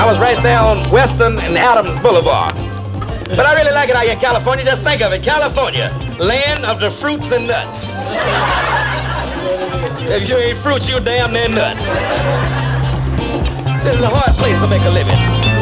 I was right there on Western and Adams Boulevard. But I really like it out here in California. Just think of it, California, land of the fruits and nuts. If you ain't fruits, you damn near nuts. This is a hard place to make a living.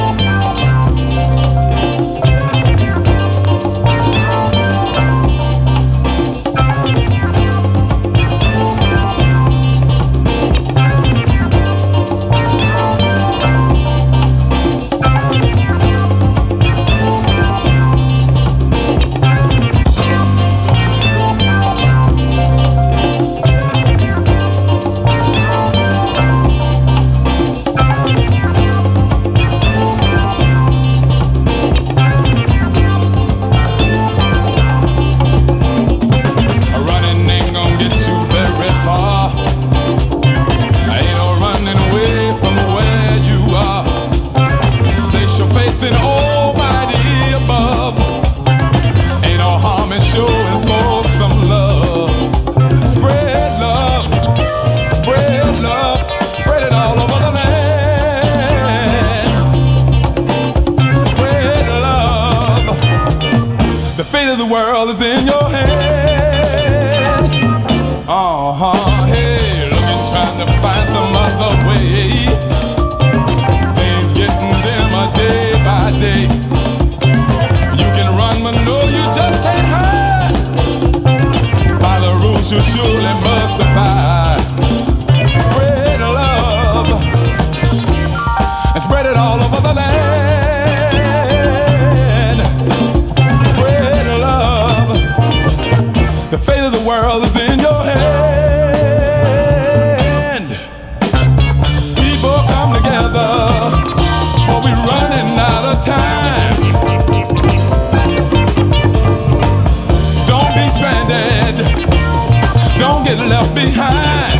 Showing folks some love. Spread love, spread love, spread it all over the land. Spread love. The fate of the world is in your hand. Hey, looking, trying to find some other way. Things getting dimmer day by day. You can run, but no, you just can't hide. You surely must abide. Spread love and spread it all over the land. Spread love. The fate of the world is in your hand. People come together, for we're running out of time. Don't be stranded. Don't get left behind.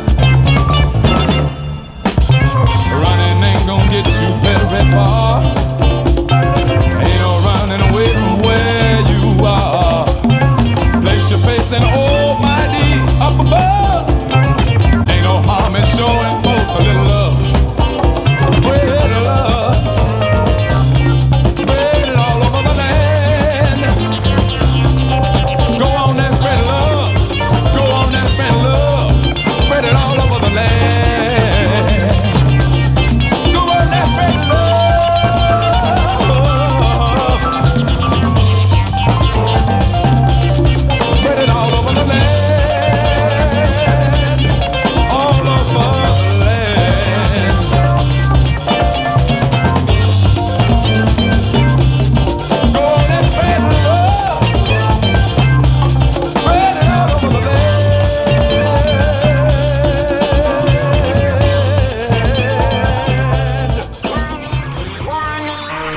Running ain't gonna get you very far. Ain't no running away from where you are. Place your faith in Almighty up above. Ain't no harm in showing folks a little love. Spread love. Spread it all over the land. Go on and spread love. Spread love, spread it all over the land. Go on and spread love. Spread it all over the land. All over the land. Go on and spread love. Spread it all over the land.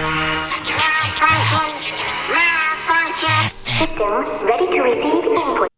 System ready to receive input.